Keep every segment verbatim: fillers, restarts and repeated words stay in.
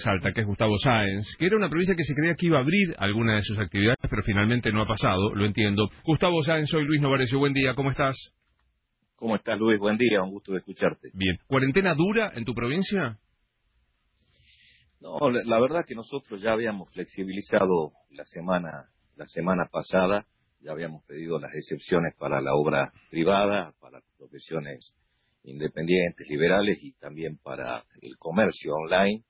Salta, que es Gustavo Sáenz, que era una provincia que se creía que iba a abrir alguna de sus actividades, pero finalmente no ha pasado, lo entiendo. Gustavo Sáenz, soy Luis Novarecio, buen día, ¿cómo estás? ¿Cómo estás, Luis? Buen día, un gusto de escucharte. Bien. ¿Cuarentena dura en tu provincia? No, la, la verdad que nosotros ya habíamos flexibilizado la semana, la semana pasada, ya habíamos pedido las excepciones para la obra privada, para las profesiones independientes, liberales y también para el comercio online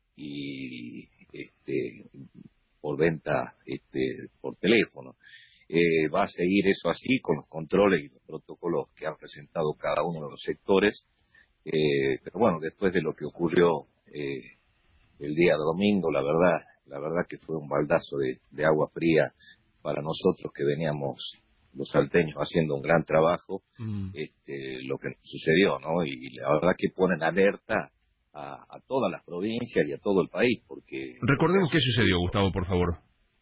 y este, por venta este, por teléfono. Eh, va a seguir eso así con los controles y los protocolos que han presentado cada uno de los sectores, eh, pero bueno, después de lo que ocurrió eh, el día domingo, la verdad, la verdad que fue un baldazo de, de agua fría para nosotros que veníamos los salteños haciendo un gran trabajo, mm. este, lo que sucedió, ¿no? Y la verdad que ponen alerta a, a todas las provincias y a todo el país, porque... Recordemos qué sucedió, Gustavo, por favor.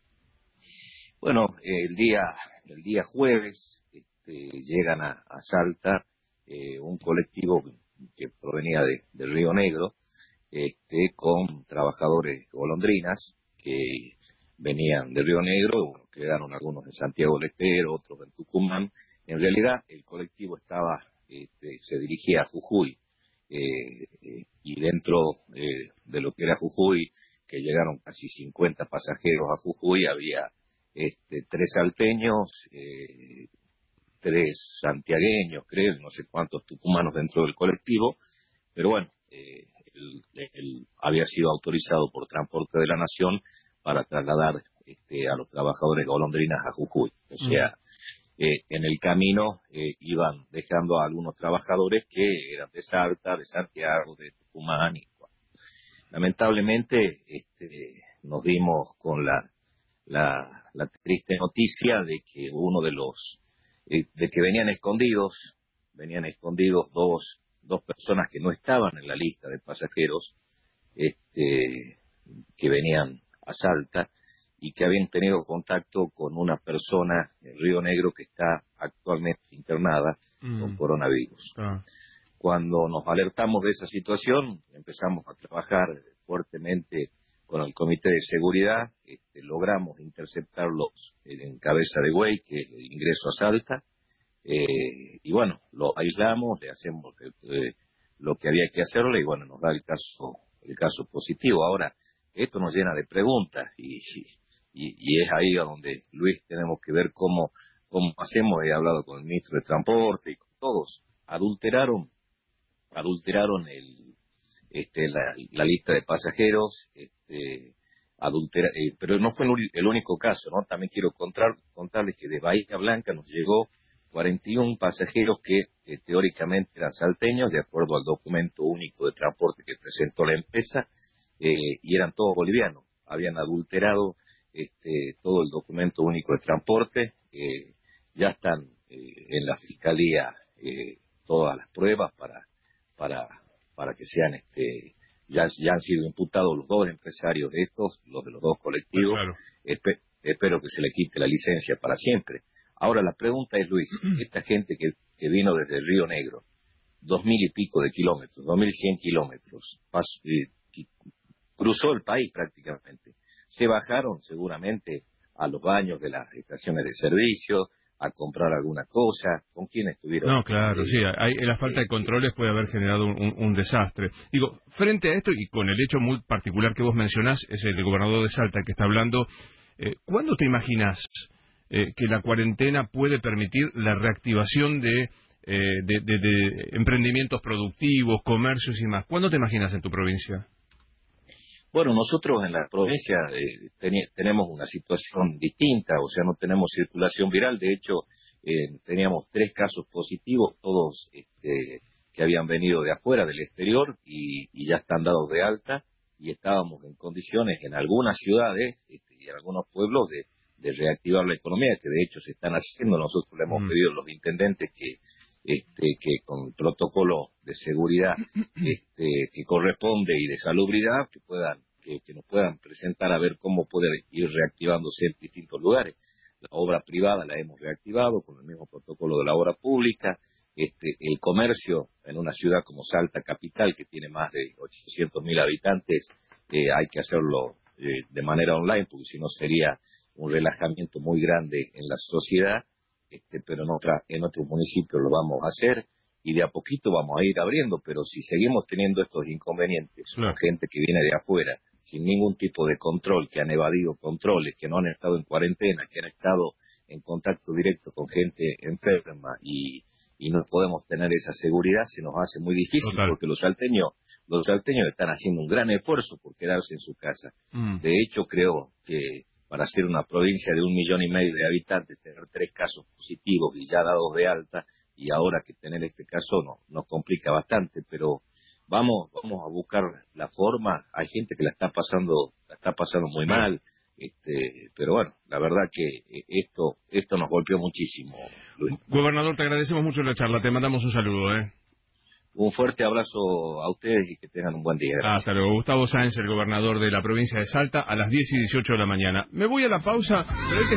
Bueno, el día el día jueves este, llegan a, a Salta eh, un colectivo que provenía de, de Río Negro, este, con trabajadores golondrinas que venían de Río Negro, bueno, quedaron algunos en Santiago del Estero, otros en Tucumán. En realidad el colectivo estaba este, se dirigía a Jujuy, eh, eh, y dentro eh, de lo que era Jujuy, que llegaron casi cincuenta pasajeros a Jujuy, había Este, tres salteños, eh, tres santiagueños, creo, no sé cuántos tucumanos dentro del colectivo, pero bueno, eh, él, él había sido autorizado por Transporte de la Nación para trasladar este, a los trabajadores golondrinas a Jujuy. O sea, eh, en el camino eh, iban dejando a algunos trabajadores que eran de Salta, de Santiago, de Tucumán. Y, bueno, lamentablemente este, nos dimos con la La, la triste noticia de que uno de los, eh, de que venían escondidos, venían escondidos dos, dos personas que no estaban en la lista de pasajeros, este, que venían a Salta y que habían tenido contacto con una persona en Río Negro que está actualmente internada mm. con coronavirus. Ah. Cuando nos alertamos de esa situación, empezamos a trabajar fuertemente con el Comité de Seguridad, este, logramos interceptarlos en cabeza de buey, que es el ingreso a Salta, eh, y bueno, lo aislamos, le hacemos eh, lo que había que hacerle, y bueno, nos da el caso el caso positivo. Ahora, esto nos llena de preguntas, y, y, y es ahí a donde, Luis, tenemos que ver cómo, cómo hacemos. He hablado con el ministro de Transporte y con todos, adulteraron, adulteraron el Este, la, la lista de pasajeros, este, adultera, eh, pero no fue el único caso, ¿no? También quiero contar, contarles que de Bahía Blanca nos llegó cuarenta y uno pasajeros que eh, teóricamente eran salteños, de acuerdo al documento único de transporte que presentó la empresa, eh, y eran todos bolivianos. Habían adulterado este, todo el documento único de transporte, eh, ya están eh, en la Fiscalía eh, todas las pruebas para... para para que sean, este, ya, ya han sido imputados los dos empresarios de estos, los de los dos colectivos. Claro. Espe espero que se le quite la licencia para siempre. Ahora la pregunta es, Luis, esta gente que, que vino desde el Río Negro, dos mil y pico de kilómetros, dos mil cien kilómetros, pasó, eh, cruzó el país prácticamente, se bajaron seguramente a los baños de las estaciones de servicio, a comprar alguna cosa, con quién estuvieron. No, claro, eh, sí, hay, la falta de controles puede haber generado un, un, un desastre. Digo, frente a esto, y con el hecho muy particular que vos mencionás, es el gobernador de Salta que está hablando, eh, ¿cuándo te imaginas eh, que la cuarentena puede permitir la reactivación de, eh, de, de, de emprendimientos productivos, comercios y más? ¿Cuándo te imaginas en tu provincia? Bueno, nosotros en la provincia eh, ten, tenemos una situación distinta, o sea, no tenemos circulación viral. De hecho, eh, teníamos tres casos positivos, todos este, que habían venido de afuera, del exterior, y, y ya están dados de alta, y estábamos en condiciones en algunas ciudades este, y en algunos pueblos de, de reactivar la economía, que de hecho se están haciendo. Nosotros le hemos mm. pedido a los intendentes que Este, que con el protocolo de seguridad este, que corresponde y de salubridad, que puedan que, que nos puedan presentar a ver cómo puede ir reactivándose en distintos lugares. La obra privada la hemos reactivado con el mismo protocolo de la obra pública. Este, el comercio en una ciudad como Salta capital, que tiene más de ochocientos mil habitantes, eh, hay que hacerlo eh, de manera online, porque si no sería un relajamiento muy grande en la sociedad, este, pero en, otra, en otros municipios lo vamos a hacer y de a poquito vamos a ir abriendo, pero si seguimos teniendo estos inconvenientes Claro. con gente que viene de afuera, sin ningún tipo de control, que han evadido controles, que no han estado en cuarentena, que han estado en contacto directo con gente enferma y, y no podemos tener esa seguridad, se nos hace muy difícil. Total. Porque los salteños, los salteños están haciendo un gran esfuerzo por quedarse en su casa. Mm. De hecho, creo que para ser una provincia de un millón y medio de habitantes, tener tres casos positivos y ya dados de alta, y ahora que tener este caso no, nos complica bastante, pero vamos vamos a buscar la forma. Hay gente que la está pasando la está pasando muy mal, este, pero bueno, la verdad que esto esto nos golpeó muchísimo, Luis. Gobernador, te agradecemos mucho la charla, te mandamos un saludo, ¿eh? Un fuerte abrazo a ustedes y que tengan un buen día. Gracias. Hasta luego. Gustavo Sáenz, el gobernador de la provincia de Salta, a las diez y dieciocho de la mañana. Me voy a la pausa, pero hay que